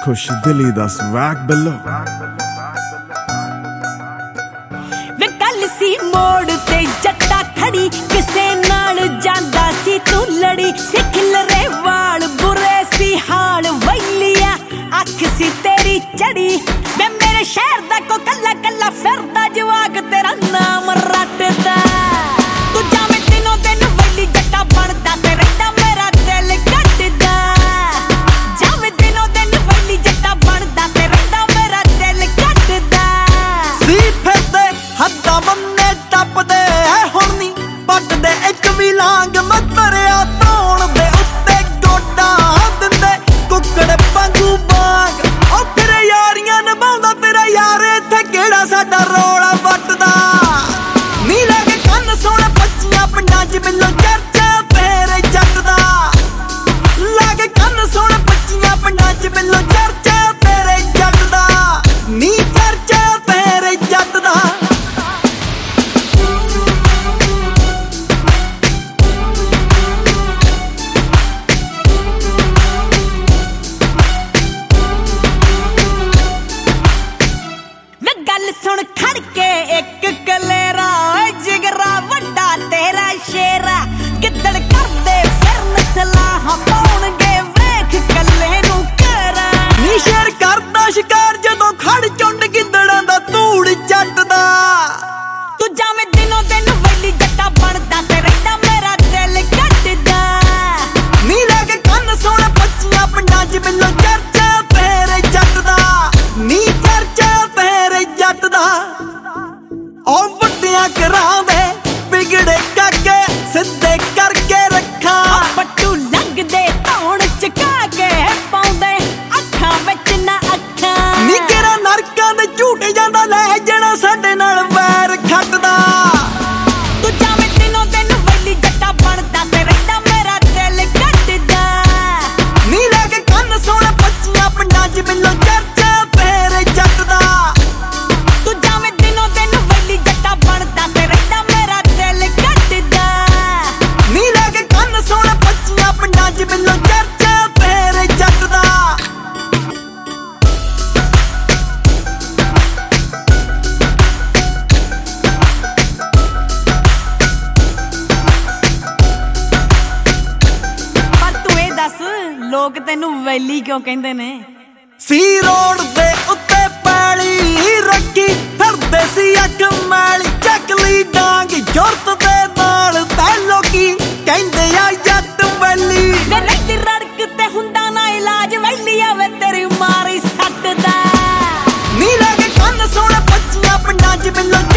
खुश दिली दा स्वैग बिल्लो वे कल सी मोड़ ते जट्टा खड़ी किसे नाल जांदा सी तू लड़ी सिख लरे वाल बुरे सी हाल वैलिया अख सी तेरी चढ़ी वे मेरे शहर दा को कल्ला कल्ला फिरदा जवाग तेरा नाम रटदा तू जावे दिनों दिन वैली जट्टा बनदा ते रहदा मेरा दिल कटदा जावे दिनों दिन वैली जट्टा बनदा ते रहदा मेरा दिल कटदा सी फिरदे हद्दां बन्ने टपदे हुण नी पटदे इक भी लांग मतरिया धौण दे उत्ते गोडा दिंदे कुक्कड़ वांगू बांग ओ फिर यारियां निभाउंदा तेरा यार इत्थे किहड़ा साडा रौला वटदा नी लागे कंन सोहणे पच्चियां पिंडां च मिलो चर्चा तेरे जट दा लागे कंन सोहणे पच्चियां पिंडां च मिलो चर्चा तेरे जट दा नी चर्चा तेरे जट दा गल सुन खड़के एक कलेरा जिगरा वड्डा तेरा शेरा किदड़ करदे फिरन सलाह पाउणगे वेख कल्ले नू करा नी शेर करदा शिकार जदों खड़ चुंड गिद्दड़ां दा धूड़ जटदा तू जावे दिनों दिन वैली जट्टा बनदा ते रहदा मेरा दिल कटदा नी लागे कंन सोहणे पच्चियां पिंडां च मिलो चर्चा तेरे जट दा नी चर्चा तेरे जट दा ओ वड्डियां करांदे बिगड़े काके सिद्धे करके रखा पट्टू लंघदे धौण चका के पाउंदे अखां विच ना अखां नी केरा नरकां दे झूटे जांदा ले जणा साडे नाल वैर खटदा तू जावे दिनों दिन वैली जट्टा बनदा ते रहदा मेरा दिल कटदा नी लागे कंन सोहणे पच्चियां पिंडां च मिलो चर्चा तेरे जट दा तू जावे दिनों दिन वैली जट्टा बनदा ते रहदा मेरा दिल कटदा नी लागे कंन सोहणे पच्चियां पिंडां च मिलो चर्चा तेरे जट दा पर तू ਇਹ ਦੱਸ ਲੋਕ ਤੈਨੂੰ ਵੈਲੀ ਕਿਉਂ ਕਹਿੰਦੇ ਨੇ सी रोड दे उत्ते पैली रखी फिरदे सी अख मैली चक ली डांग जुरत दे नाल तै लोकी कहंदे आ जट वैली ਵੇ ਰਹਿੰਦੀ ਰੜਕ ਤੇ ਹੁੰਦਾ ਨਾ ਇਲਾਜ ਵੈਲੀ ਆਵੇ ਤੇਰੀ ਮਾਰੀ ਸੱਟਦਾ नी लागे कंन सोहणे पच्चियां पिंडां च मिलो